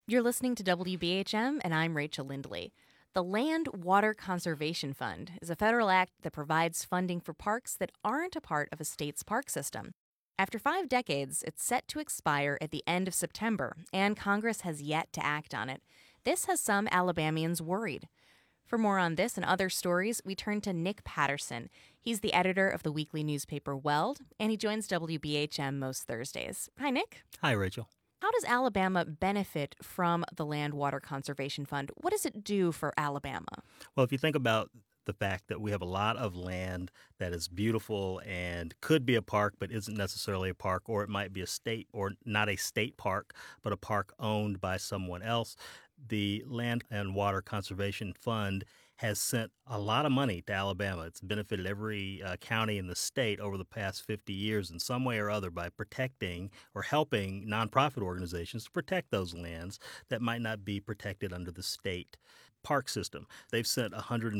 You're listening to WBHM, and I'm Rachel Lindley. The Land Water Conservation Fund is a federal act that provides funding for parks that aren't a part of a state's park system. After 5 decades, it's set to expire at the end of September, and Congress has yet to act on it. This has some Alabamians worried. For more on this and other stories, we turn to Nick Patterson. He's the editor of the weekly newspaper Weld, and he joins WBHM most Thursdays. Hi, Nick. Hi, Rachel. How does Alabama benefit from the Land Water Conservation Fund? What does it do for Alabama? Well, if you think about the fact that we have a lot of land that is beautiful and could be a park but isn't necessarily a park, or it might be a state or not a state park, but a park owned by someone else, the Land and Water Conservation Fund has sent a lot of money to Alabama. It's benefited every county in the state over the past 50 years in some way or other by protecting or helping nonprofit organizations to protect those lands that might not be protected under the state park system. They've sent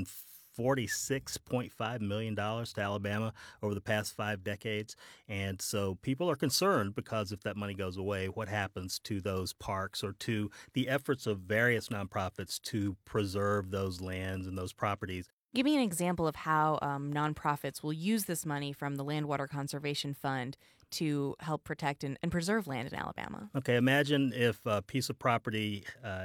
$146.5 million to Alabama over the past 5 decades. And so people are concerned because if that money goes away, what happens to those parks or to the efforts of various nonprofits to preserve those lands and those properties? Give me an example of how nonprofits will use this money from the Land Water Conservation Fund to help protect and preserve land in Alabama. Okay, imagine if a piece of property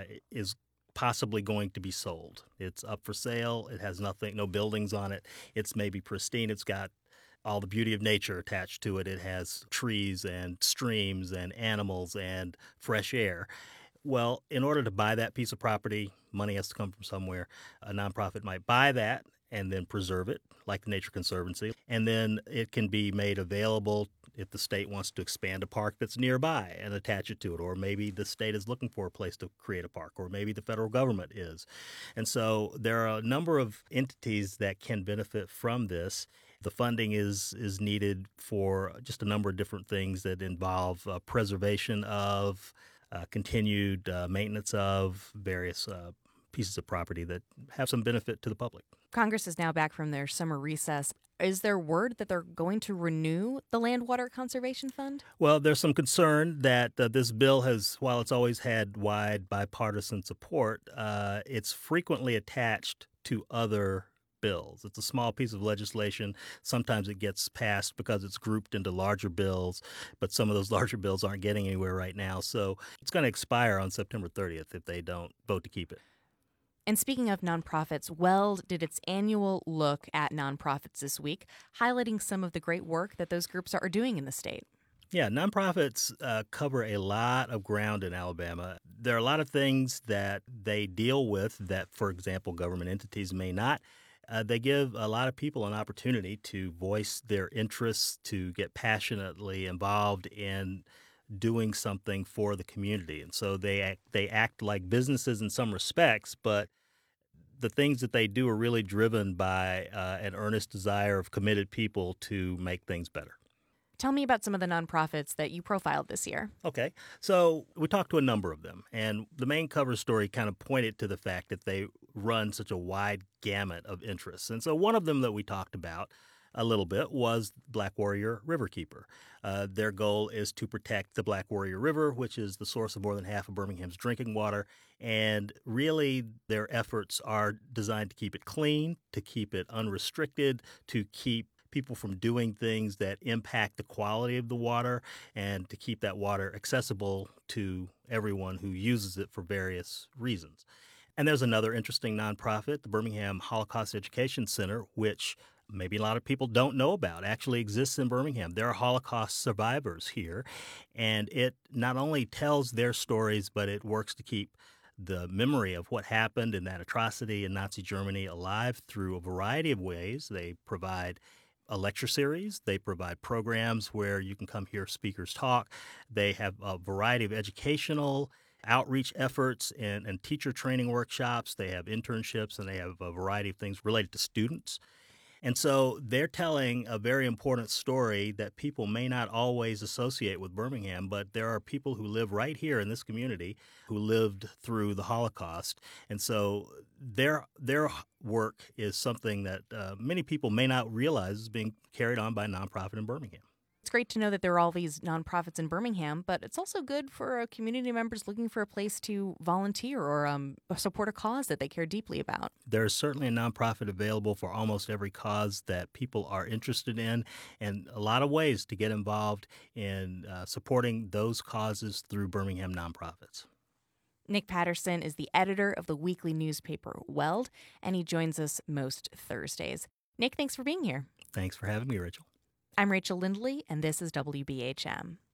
is possibly going to be sold. It's up for sale. It has nothing, no buildings on it. It's maybe pristine. It's got all the beauty of nature attached to it. It has trees and streams and animals and fresh air. Well, in order to buy that piece of property, money has to come from somewhere. A nonprofit might buy that and then preserve it, like the Nature Conservancy. And then it can be made available if the state wants to expand a park that's nearby and attach it to it. Or maybe the state is looking for a place to create a park, or maybe the federal government is. And so there are a number of entities that can benefit from this. The funding is needed for just a number of different things that involve preservation of, continued maintenance of various pieces of property that have some benefit to the public. Congress is now back from their summer recess. Is there word that they're going to renew the Land Water Conservation Fund? Well, there's some concern that this bill has, while it's always had wide bipartisan support, it's frequently attached to other bills. It's a small piece of legislation. Sometimes it gets passed because it's grouped into larger bills, but some of those larger bills aren't getting anywhere right now. So it's going to expire on September 30th if they don't vote to keep it. And speaking of nonprofits, Weld did its annual look at nonprofits this week, highlighting some of the great work that those groups are doing in the state. Yeah, nonprofits cover a lot of ground in Alabama. There are a lot of things that they deal with that, for example, government entities may not. They give a lot of people an opportunity to voice their interests, to get passionately involved in doing something for the community. And so they act like businesses in some respects, but the things that they do are really driven by an earnest desire of committed people to make things better. Tell me about some of the nonprofits that you profiled this year. Okay, so we talked to a number of them, and the main cover story kind of pointed to the fact that they run such a wide gamut of interests. And so one of them that we talked about a little bit was Black Warrior Riverkeeper. Their goal is to protect the Black Warrior River, which is the source of more than half of Birmingham's drinking water. And really, their efforts are designed to keep it clean, to keep it unrestricted, to keep people from doing things that impact the quality of the water, and to keep that water accessible to everyone who uses it for various reasons. And there's another interesting nonprofit, the Birmingham Holocaust Education Center, which maybe a lot of people don't know about, actually exists in Birmingham. There are Holocaust survivors here, and it not only tells their stories, but it works to keep the memory of what happened in that atrocity in Nazi Germany alive through a variety of ways. They provide a lecture series. They provide programs where you can come hear speakers talk. They have a variety of educational outreach efforts and teacher training workshops. They have internships, and they have a variety of things related to students. And so they're telling a very important story that people may not always associate with Birmingham, but there are people who live right here in this community who lived through the Holocaust. And so their work is something that many people may not realize is being carried on by a nonprofit in Birmingham. It's great to know that there are all these nonprofits in Birmingham, but it's also good for community members looking for a place to volunteer or support a cause that they care deeply about. There is certainly a nonprofit available for almost every cause that people are interested in, and a lot of ways to get involved in supporting those causes through Birmingham nonprofits. Nick Patterson is the editor of the weekly newspaper Weld, and he joins us most Thursdays. Nick, thanks for being here. Thanks for having me, Rachel. I'm Rachel Lindley, and this is WBHM.